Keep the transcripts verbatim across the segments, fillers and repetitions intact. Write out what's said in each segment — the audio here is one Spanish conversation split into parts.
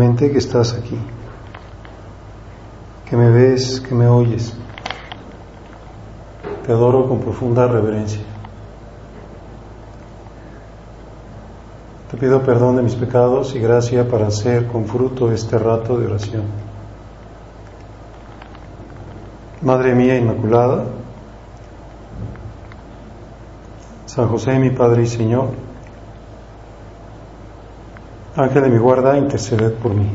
consciente que estás aquí, que me ves, que me oyes. Te adoro con profunda reverencia. Te pido perdón de mis pecados y gracia para hacer con fruto este rato de oración. Madre mía Inmaculada, San José, mi Padre y Señor, Ángel de mi guarda, interceded por mí.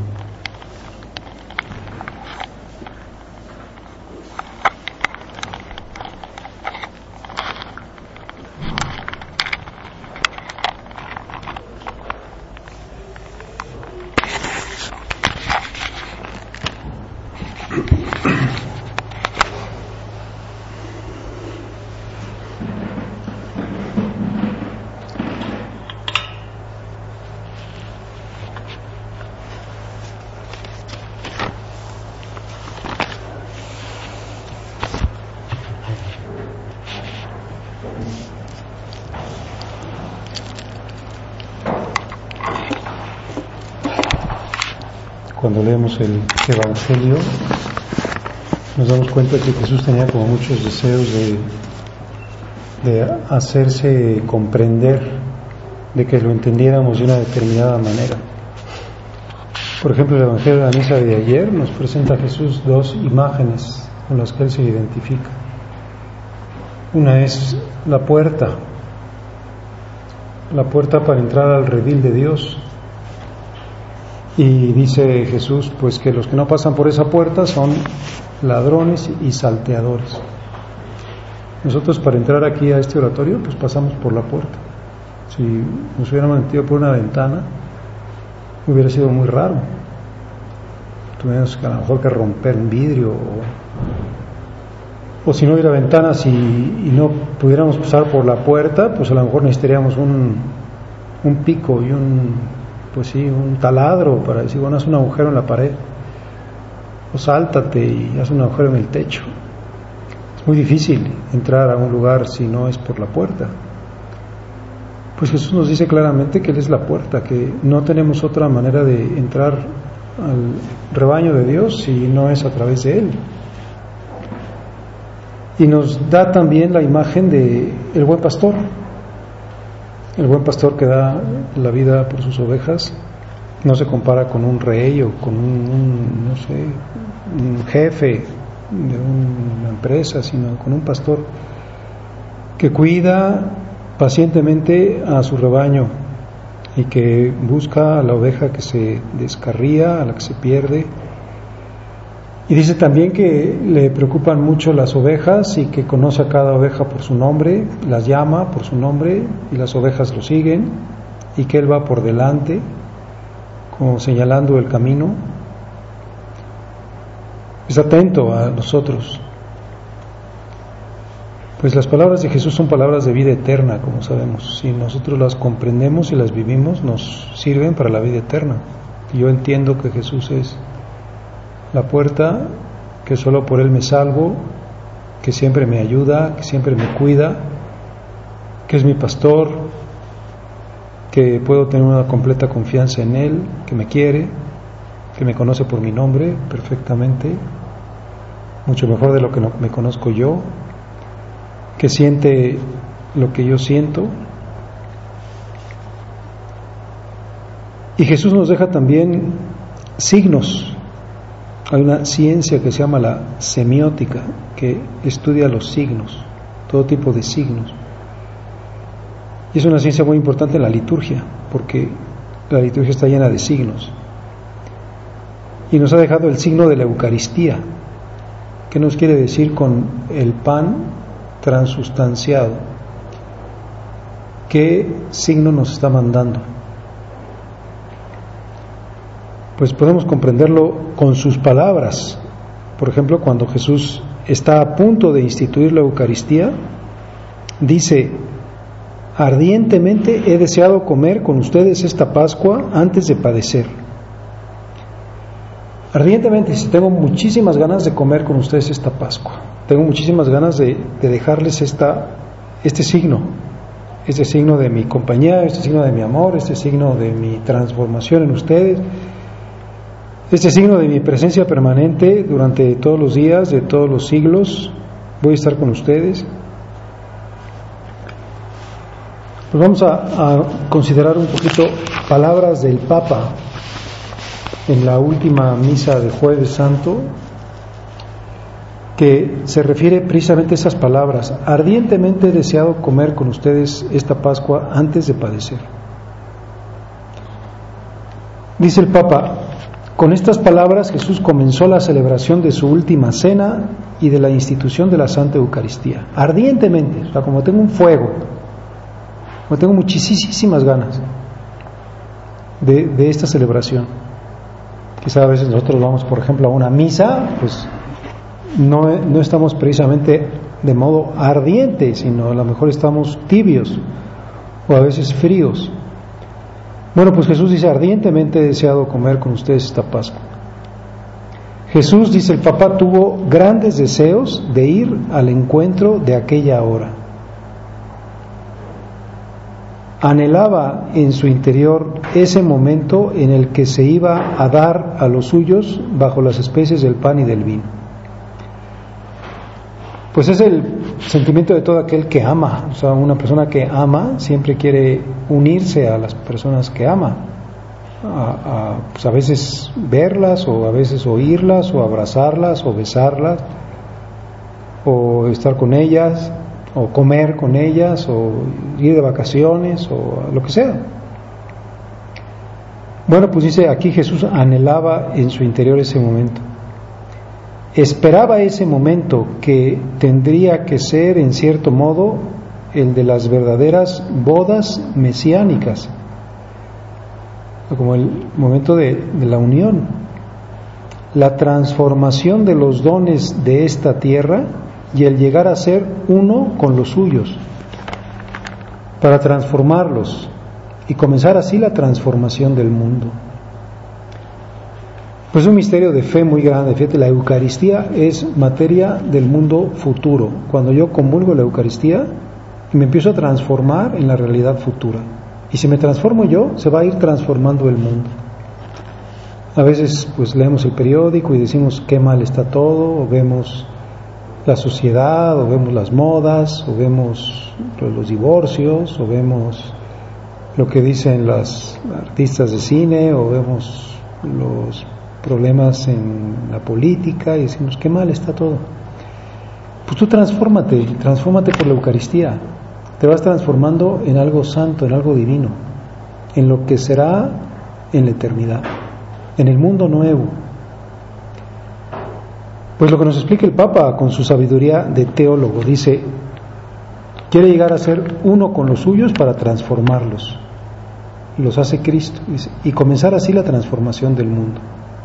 Cuando leemos el Evangelio nos damos cuenta que Jesús tenía como muchos deseos de, de hacerse comprender, de que lo entendiéramos de una determinada manera. Por ejemplo, el Evangelio de la misa de ayer nos presenta a Jesús dos imágenes con las que Él se identifica. Una es la puerta, la puerta para entrar al redil de Dios. Y dice Jesús, pues que los que no pasan por esa puerta son ladrones y salteadores. Nosotros para entrar aquí a este oratorio, pues pasamos por la puerta. Si nos hubiéramos metido por una ventana, hubiera sido muy raro. Tuviéramos que a lo mejor que romper un vidrio, o, o si no hubiera ventanas y, y no pudiéramos pasar por la puerta, pues a lo mejor necesitaríamos un, un pico y un... pues sí, un taladro para decir, bueno, haz un agujero en la pared, o sáltate y haz un agujero en el techo. Es muy difícil entrar a un lugar si no es por la puerta. Pues Jesús nos dice claramente que Él es la puerta, que no tenemos otra manera de entrar al rebaño de Dios si no es a través de Él. Y nos da también la imagen de el buen pastor. El buen pastor que da la vida por sus ovejas no se compara con un rey o con un, un no sé, un jefe de una empresa, sino con un pastor que cuida pacientemente a su rebaño y que busca a la oveja que se descarría, a la que se pierde. Y dice también que le preocupan mucho las ovejas y que conoce a cada oveja por su nombre, las llama por su nombre y las ovejas lo siguen, y que Él va por delante, como señalando el camino. Es atento a nosotros. Pues las palabras de Jesús son palabras de vida eterna, como sabemos. Si nosotros las comprendemos y las vivimos, nos sirven para la vida eterna. Y yo entiendo que Jesús es la puerta, que solo por Él me salvo, que siempre me ayuda, que siempre me cuida, que es mi pastor, que puedo tener una completa confianza en Él, que me quiere, que me conoce por mi nombre perfectamente, mucho mejor de lo que no me conozco yo, que siente lo que yo siento. Y Jesús nos deja también signos. Hay una ciencia que se llama la semiótica, que estudia los signos, todo tipo de signos. Y es una ciencia muy importante en la liturgia, porque la liturgia está llena de signos. Y nos ha dejado el signo de la Eucaristía. ¿Qué nos quiere decir con el pan transustanciado? ¿Qué signo nos está mandando? Pues podemos comprenderlo con sus palabras. Por ejemplo, cuando Jesús está a punto de instituir la Eucaristía, dice: ardientemente he deseado comer con ustedes esta Pascua antes de padecer. Ardientemente, si tengo muchísimas ganas de comer con ustedes esta Pascua, tengo muchísimas ganas de, de dejarles esta, este signo, este signo de mi compañía, este signo de mi amor, este signo de mi transformación en ustedes. Este signo de mi presencia permanente durante todos los días, de todos los siglos, voy a estar con ustedes. Pues vamos a, a considerar un poquito palabras del Papa en la última misa de Jueves Santo, que se refiere precisamente a esas palabras: ardientemente he deseado comer con ustedes esta Pascua antes de padecer. Dice el Papa: con estas palabras Jesús comenzó la celebración de su última cena y de la institución de la Santa Eucaristía. Ardientemente, o sea, como tengo un fuego, como tengo muchísimas ganas de, de esta celebración. Quizá a veces nosotros vamos, por ejemplo, a una misa, pues no, no estamos precisamente de modo ardiente, sino a lo mejor estamos tibios o a veces fríos. Bueno, pues Jesús dice: ardientemente he deseado comer con ustedes esta Pascua. Jesús, dice el Papa, tuvo grandes deseos de ir al encuentro de aquella hora. Anhelaba en su interior ese momento en el que se iba a dar a los suyos bajo las especies del pan y del vino. Pues es el sentimiento de todo aquel que ama. O sea, una persona que ama siempre quiere unirse a las personas que ama, a, a, pues a veces verlas, o a veces oírlas, o abrazarlas, o besarlas, o estar con ellas, o comer con ellas, o ir de vacaciones, o lo que sea. Bueno, pues dice aquí: Jesús anhelaba en su interior ese momento. Esperaba ese momento, que tendría que ser en cierto modo el de las verdaderas bodas mesiánicas, como el momento de, de la unión, la transformación de los dones de esta tierra y el llegar a ser uno con los suyos, para transformarlos y comenzar así la transformación del mundo. Pues es un misterio de fe muy grande. Fíjate, la Eucaristía es materia del mundo futuro. Cuando yo comulgo la Eucaristía, me empiezo a transformar en la realidad futura. Y si me transformo yo, se va a ir transformando el mundo. A veces pues leemos el periódico y decimos qué mal está todo, o vemos la sociedad, o vemos las modas, o vemos los divorcios, o vemos lo que dicen las artistas de cine, o vemos los problemas en la política y decimos qué mal está todo. Pues tú transfórmate, transfórmate por la Eucaristía. Te vas transformando en algo santo, en algo divino, en lo que será en la eternidad, en el mundo nuevo. Pues lo que nos explica el Papa con su sabiduría de teólogo, dice: quiere llegar a ser uno con los suyos para transformarlos. Los hace Cristo, dice, y comenzar así la transformación del mundo.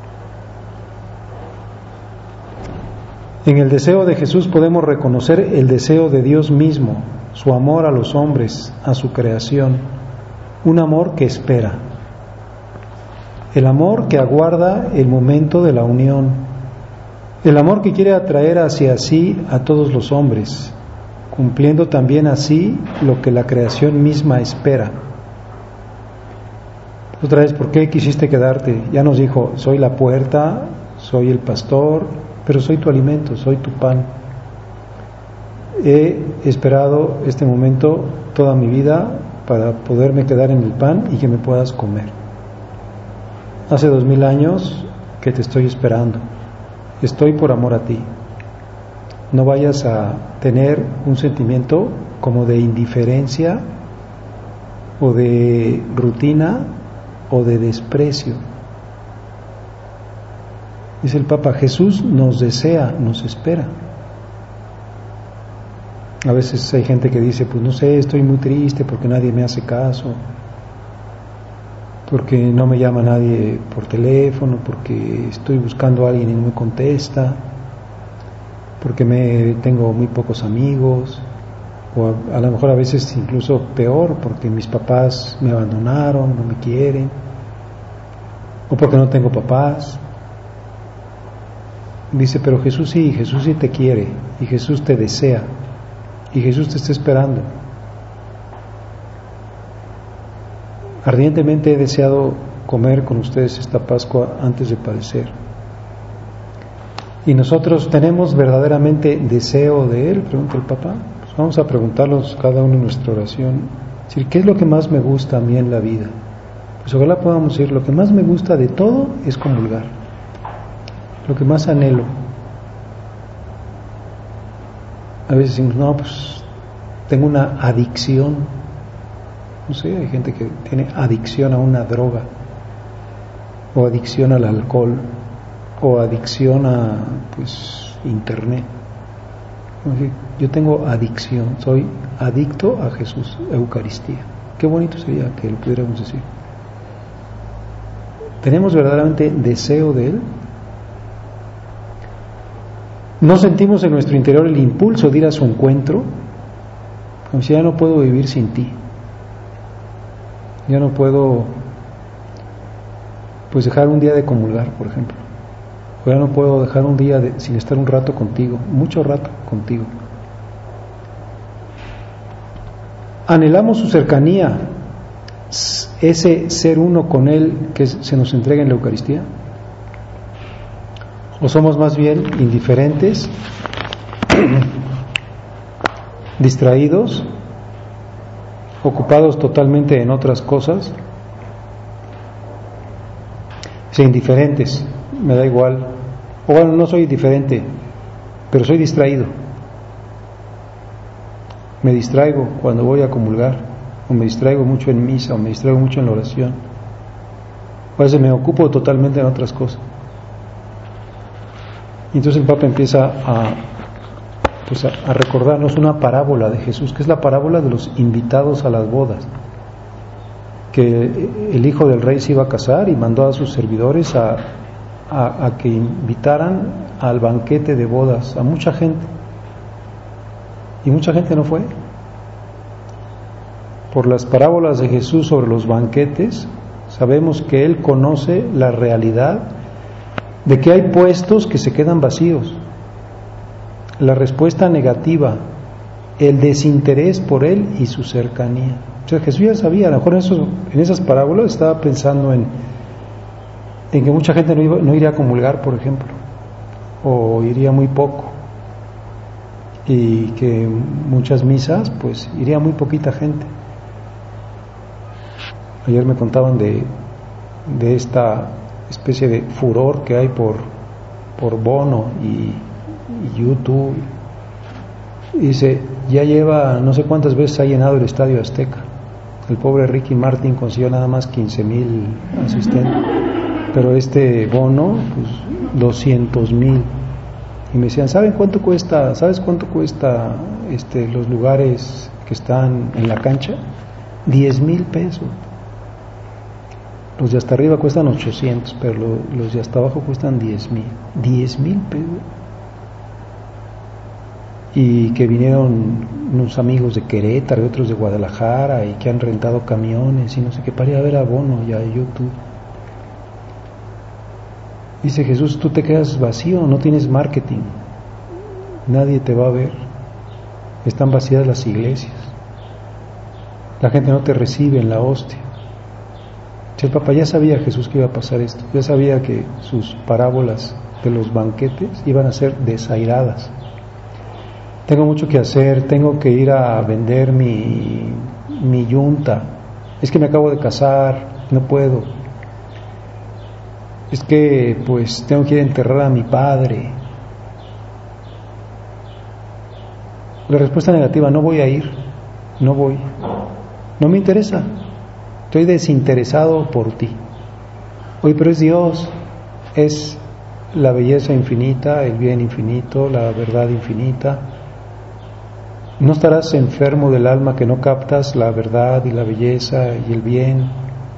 En el deseo de Jesús podemos reconocer el deseo de Dios mismo, su amor a los hombres, a su creación, un amor que espera, el amor que aguarda el momento de la unión, el amor que quiere atraer hacia sí a todos los hombres, cumpliendo también así lo que la creación misma espera. Otra vez, ¿por qué quisiste quedarte? Ya nos dijo: soy la puerta, soy el pastor, pero soy tu alimento, soy tu pan. He esperado este momento toda mi vida para poderme quedar en el pan y que me puedas comer. Hace dos mil años que te estoy esperando. Estoy por amor a ti. No vayas a tener un sentimiento como de indiferencia o de rutina o de desprecio. Dice el Papa: Jesús nos desea, nos espera. A veces hay gente que dice: pues no sé, estoy muy triste porque nadie me hace caso, porque no me llama nadie por teléfono, porque estoy buscando a alguien y no me contesta, porque me tengo muy pocos amigos, o a, a lo mejor a veces incluso peor, porque mis papás me abandonaron, no me quieren, o porque no tengo papás. Dice: pero Jesús sí, Jesús sí te quiere, y Jesús te desea, y Jesús te está esperando. Ardientemente he deseado comer con ustedes esta Pascua antes de padecer. ¿Y nosotros tenemos verdaderamente deseo de Él?, pregunta el Papa. Pues vamos a preguntarnos cada uno en nuestra oración, es decir, ¿qué es lo que más me gusta a mí en la vida? Pues ojalá podamos decir, lo que más me gusta de todo es comulgar, lo que más anhelo. A veces decimos, no, pues tengo una adicción, no sé, hay gente que tiene adicción a una droga, o adicción al alcohol, o adicción a, pues, internet. Yo tengo adicción, soy adicto a Jesús, Eucaristía. Qué bonito sería que lo pudiéramos decir. ¿Tenemos verdaderamente deseo de Él? ¿No sentimos en nuestro interior el impulso de ir a su encuentro? Como si ya no puedo vivir sin ti. Ya no puedo, pues, dejar un día de comulgar, por ejemplo. O ya no puedo dejar un día de, sin estar un rato contigo, mucho rato contigo. Anhelamos su cercanía, ese ser uno con Él que se nos entrega en la Eucaristía. ¿O somos más bien indiferentes, distraídos, ocupados totalmente en otras cosas? Sí, indiferentes, me da igual. O bueno, no soy indiferente, pero soy distraído. Me distraigo cuando voy a comulgar, o me distraigo mucho en misa, o me distraigo mucho en la oración. A veces me ocupo totalmente en otras cosas. Y entonces el Papa empieza a, pues a, a recordarnos una parábola de Jesús, que es la parábola de los invitados a las bodas. Que el hijo del rey se iba a casar y mandó a sus servidores a, a, a que invitaran al banquete de bodas a mucha gente. Y mucha gente no fue. Por las parábolas de Jesús sobre los banquetes, sabemos que Él conoce la realidad de que hay puestos que se quedan vacíos. La respuesta negativa, el desinterés por Él y su cercanía. O sea, Jesús ya sabía, a lo mejor en, esos, en esas parábolas estaba pensando en, en que mucha gente no, iba, no iría a comulgar, por ejemplo, o iría muy poco, y que muchas misas, pues iría muy poquita gente. Ayer me contaban de, de esta especie de furor que hay por, por Bono y, y YouTube. Y dice, ya lleva no sé cuántas veces ha llenado el Estadio Azteca. El pobre Ricky Martin consiguió nada más quince mil asistentes, pero este Bono, pues doscientos mil. Y me decían, ¿saben cuánto cuesta? ¿Sabes cuánto cuesta este, los lugares que están en la cancha? diez mil pesos. Los de hasta arriba cuestan ochocientos, pero lo, los de hasta abajo cuestan diez mil. diez mil pesos. Y que vinieron unos amigos de Querétaro y otros de Guadalajara y que han rentado camiones y no sé qué, para ir a ver a Bono y a YouTube. Dice Jesús, tú te quedas vacío, no tienes marketing, nadie te va a ver, están vacías las iglesias, la gente no te recibe en la hostia. El Papa ya sabía Jesús que iba a pasar esto, ya sabía que sus parábolas de los banquetes iban a ser desairadas. Tengo mucho que hacer, tengo que ir a vender mi, mi yunta, es que me acabo de casar, no puedo, es que pues tengo que ir a enterrar a mi padre. La respuesta negativa, no voy a ir, no voy, no me interesa, estoy desinteresado por ti. Oye, pero es Dios, es la belleza infinita, el bien infinito, la verdad infinita. ¿No estarás enfermo del alma que no captas la verdad y la belleza y el bien?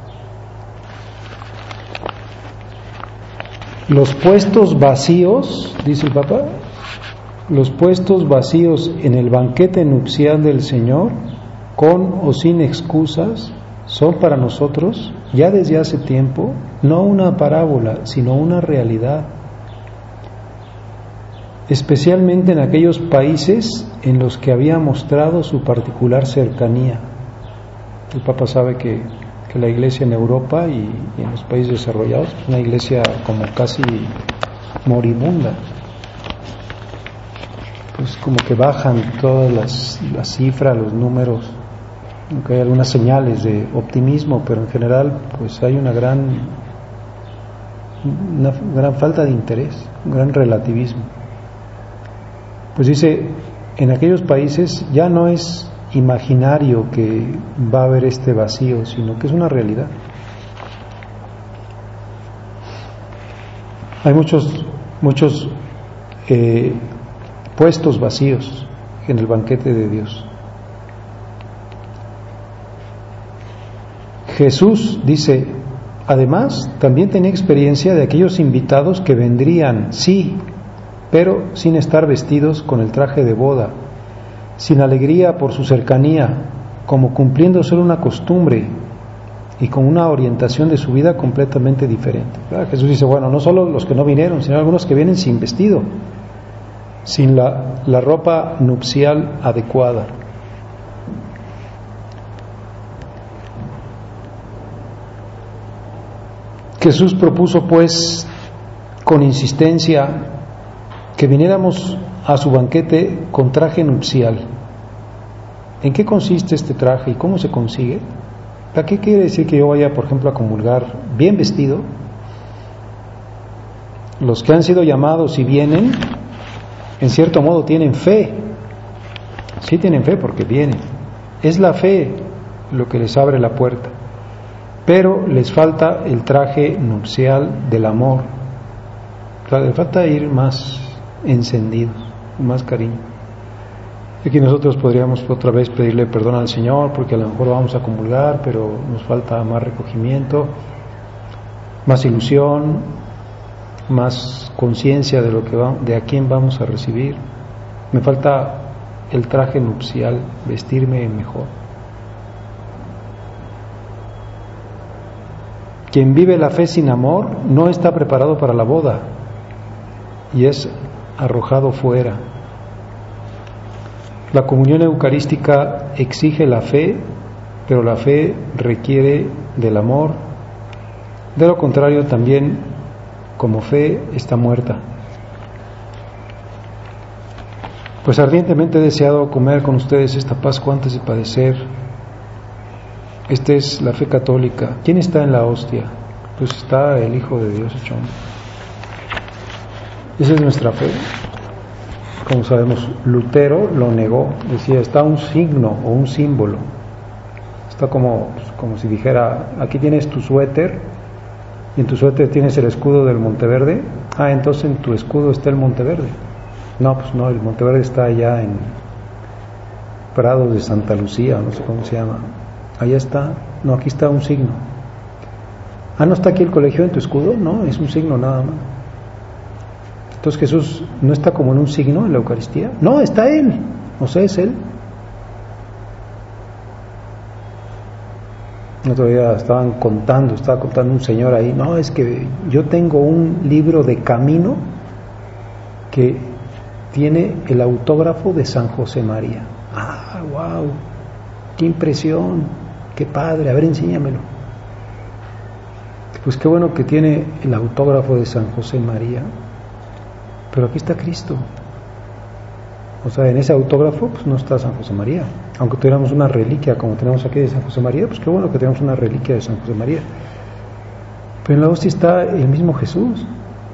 Los puestos vacíos, dice el Papa, los puestos vacíos en el banquete nupcial del Señor, con o sin excusas, son para nosotros, ya desde hace tiempo, no una parábola, sino una realidad. Especialmente en aquellos países en los que había mostrado su particular cercanía. El Papa sabe que que la iglesia en Europa y, y en los países desarrollados es una iglesia como casi moribunda. Pues como que bajan todas las, las cifras, los números, aunque hay algunas señales de optimismo, pero en general pues hay una gran, una gran falta de interés, un gran relativismo. Pues dice, en aquellos países ya no es imaginario que va a haber este vacío, sino que es una realidad. Hay muchos, muchos eh, puestos vacíos en el banquete de Dios. Jesús dice, además, también tenía experiencia de aquellos invitados que vendrían, sí, pero sin estar vestidos con el traje de boda, sin alegría por su cercanía, como cumpliendo solo una costumbre y con una orientación de su vida completamente diferente. ¿Verdad? Jesús dice, bueno, no solo los que no vinieron, sino algunos que vienen sin vestido, sin la, la ropa nupcial adecuada. Jesús propuso pues con insistencia que viniéramos a su banquete con traje nupcial. ¿En qué consiste este traje y cómo se consigue? ¿Para qué quiere decir que yo vaya, por ejemplo, a comulgar bien vestido? Los que han sido llamados y vienen, en cierto modo tienen fe. Sí tienen fe porque vienen. Es la fe lo que les abre la puerta. Pero les falta el traje nupcial del amor. O sea, les falta ir más encendidos, más cariño. Y aquí nosotros podríamos otra vez pedirle perdón al Señor porque a lo mejor vamos a comulgar, pero nos falta más recogimiento, más ilusión, más conciencia de lo que va, de a quién vamos a recibir. Me falta el traje nupcial, vestirme mejor. Quien vive la fe sin amor no está preparado para la boda y es arrojado fuera. La comunión eucarística exige la fe, pero la fe requiere del amor. De lo contrario, también como fe está muerta. Pues ardientemente he deseado comer con ustedes esta Pascua antes de padecer. Esta es la fe católica. ¿Quién está en la hostia? Pues está el Hijo de Dios hecho hombre. Esa es nuestra fe. Como sabemos, Lutero lo negó. Decía, está un signo o un símbolo. Está como, como si dijera, aquí tienes tu suéter y en tu suéter tienes el escudo del Monteverde. Ah, entonces en tu escudo está el Monteverde. No, pues no, el Monteverde está allá en Prados de Santa Lucía, no sé cómo se llama. Allá está, no, aquí está un signo. Ah, ¿no está aquí el colegio en tu escudo? No, es un signo nada más. Entonces Jesús no está como en un signo en la Eucaristía. No, está Él, o sea, es Él. Otro día estaban contando, estaba contando un señor ahí, no, es que yo tengo un libro de camino que tiene el autógrafo de San José María. Ah, wow, qué impresión, qué padre, a ver, enséñamelo. Pues qué bueno que tiene el autógrafo de San José María, pero aquí está Cristo. O sea, en ese autógrafo pues no está San José María. Aunque tuviéramos una reliquia como tenemos aquí de San José María, pues qué bueno que tenemos una reliquia de San José María. Pero en la hostia está el mismo Jesús.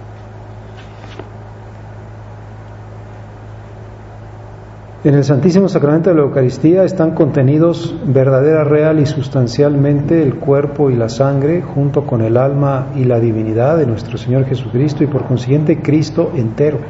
En el Santísimo Sacramento de la Eucaristía están contenidos verdadera, real y sustancialmente el cuerpo y la sangre, junto con el alma y la divinidad de nuestro Señor Jesucristo, y por consiguiente Cristo entero.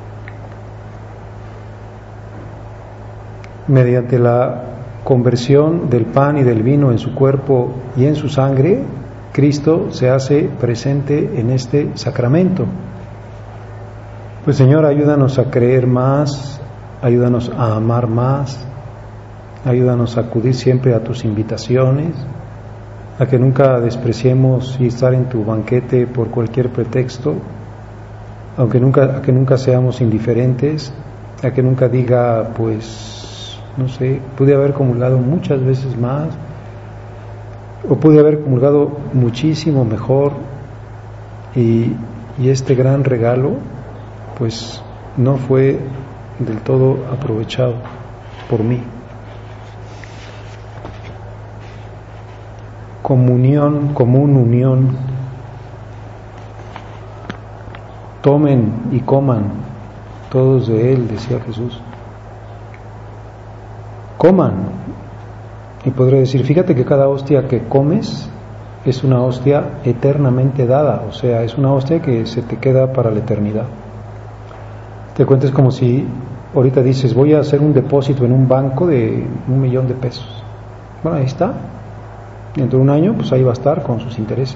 Mediante la conversión del pan y del vino en su cuerpo y en su sangre, Cristo se hace presente en este sacramento. Pues Señor, ayúdanos a creer más, ayúdanos a amar más, ayúdanos a acudir siempre a tus invitaciones, a que nunca despreciemos y estar en tu banquete por cualquier pretexto, aunque nunca, a que nunca seamos indiferentes, a que nunca diga, pues, no sé, pude haber acumulado muchas veces más, o pude haber comulgado muchísimo mejor y, y este gran regalo pues no fue del todo aprovechado por mí. Comunión, común unión. Tomen y coman todos de él, decía Jesús. Coman. Y podré decir, fíjate que cada hostia que comes es una hostia eternamente dada, o sea, es una hostia que se te queda para la eternidad. Te cuentes como si ahorita dices, voy a hacer un depósito en un banco de un millón de pesos. Bueno, ahí está. Dentro de un año, pues ahí va a estar con sus intereses.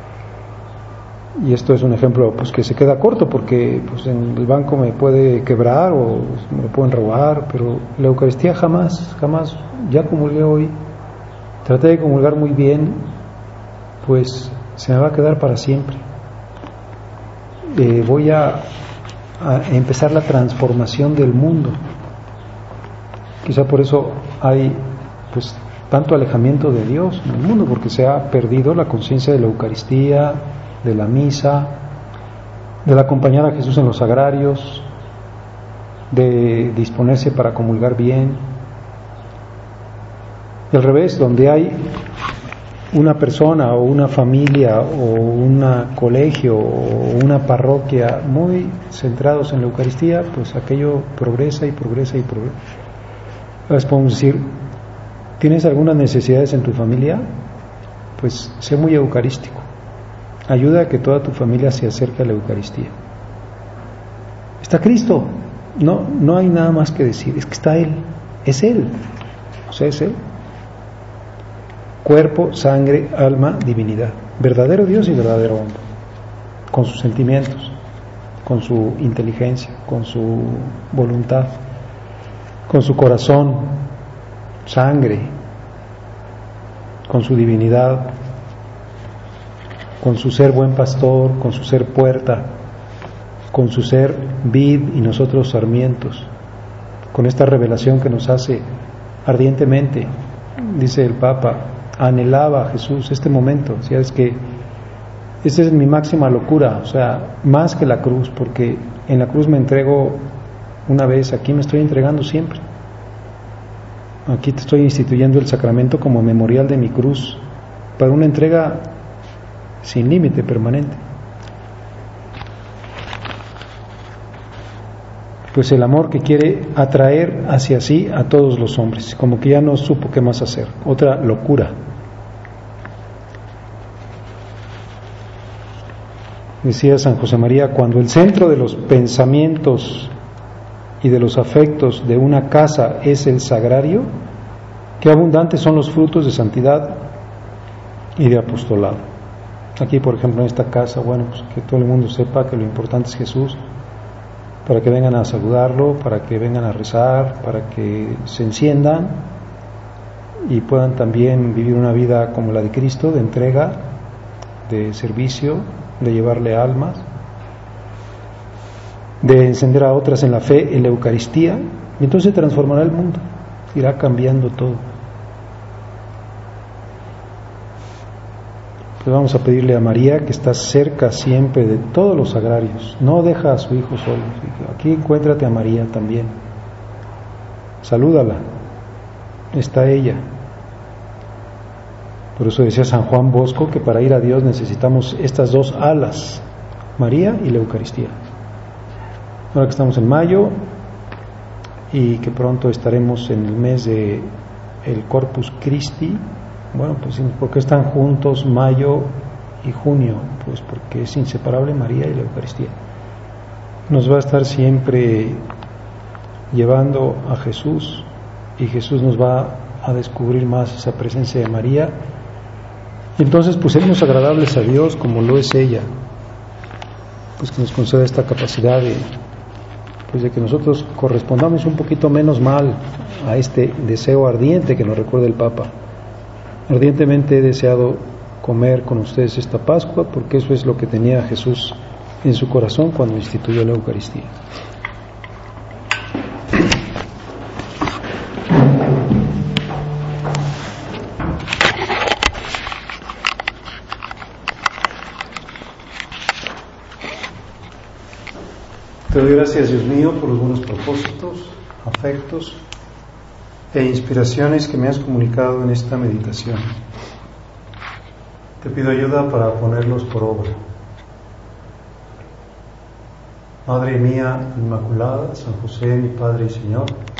Y esto es un ejemplo pues que se queda corto, porque pues en el banco me puede quebrar o me lo pueden robar, pero la Eucaristía jamás, jamás, ya comulgué hoy, traté de comulgar muy bien, pues se me va a quedar para siempre. Eh, voy a, a empezar la transformación del mundo. Quizá por eso hay pues tanto alejamiento de Dios en el mundo, porque se ha perdido la conciencia de la Eucaristía, de la misa, del acompañar a Jesús en los sagrarios, de disponerse para comulgar bien. Y al revés, donde hay una persona o una familia o un colegio o una parroquia muy centrados en la Eucaristía, pues aquello progresa y progresa y progresa. A veces podemos decir, ¿tienes algunas necesidades en tu familia? Pues sé muy eucarístico. Ayuda a que toda tu familia se acerque a la Eucaristía. Está Cristo. No, no hay nada más que decir. Es que está Él. Es Él. O sea, es Él. Cuerpo, sangre, alma, divinidad. Verdadero Dios y verdadero hombre. Con sus sentimientos, con su inteligencia, con su voluntad, con su corazón, sangre, con su divinidad, con su ser buen pastor, con su ser puerta, con su ser vid y nosotros sarmientos, con esta revelación que nos hace ardientemente, dice el Papa, anhelaba a Jesús este momento, ¿sí? Es que esa es mi máxima locura, o sea, más que la cruz, porque en la cruz me entrego una vez, aquí me estoy entregando siempre. Aquí te estoy instituyendo el sacramento como memorial de mi cruz, para una entrega sin límite, permanente. Pues el amor que quiere atraer hacia sí a todos los hombres, como que ya no supo qué más hacer, otra locura. Decía San José María, cuando el centro de los pensamientos y de los afectos de una casa es el sagrario, qué abundantes son los frutos de santidad y de apostolado. Aquí, por ejemplo, en esta casa, bueno, pues que todo el mundo sepa que lo importante es Jesús, para que vengan a saludarlo, para que vengan a rezar, para que se enciendan y puedan también vivir una vida como la de Cristo, de entrega, de servicio, de llevarle almas, de encender a otras en la fe, en la Eucaristía, y entonces transformará el mundo, irá cambiando todo. Pues vamos a pedirle a María, que está cerca siempre de todos los sagrarios, no deja a su hijo solo. Aquí encuéntrate a María también, salúdala, está ella. Por eso decía San Juan Bosco que para ir a Dios necesitamos estas dos alas, María y la Eucaristía. Ahora que estamos en mayo y que pronto estaremos en el mes de el Corpus Christi, bueno, pues ¿por qué están juntos mayo y junio? Pues porque es inseparable María y la Eucaristía. Nos va a estar siempre llevando a Jesús y Jesús nos va a descubrir más esa presencia de María. Y entonces pues seremos agradables a Dios como lo es ella, pues que nos conceda esta capacidad de, pues de que nosotros correspondamos un poquito menos mal a este deseo ardiente que nos recuerda el Papa. Ardientemente he deseado comer con ustedes esta Pascua, porque eso es lo que tenía Jesús en su corazón cuando instituyó la Eucaristía. Te doy gracias, Dios mío, por los buenos propósitos, afectos e inspiraciones que me has comunicado en esta meditación. Te pido ayuda para ponerlos por obra. Madre mía Inmaculada, San José, mi Padre y Señor,